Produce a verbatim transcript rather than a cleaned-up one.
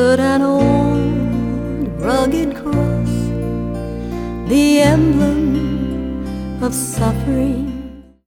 stood an old rugged cross, the emblem of suffering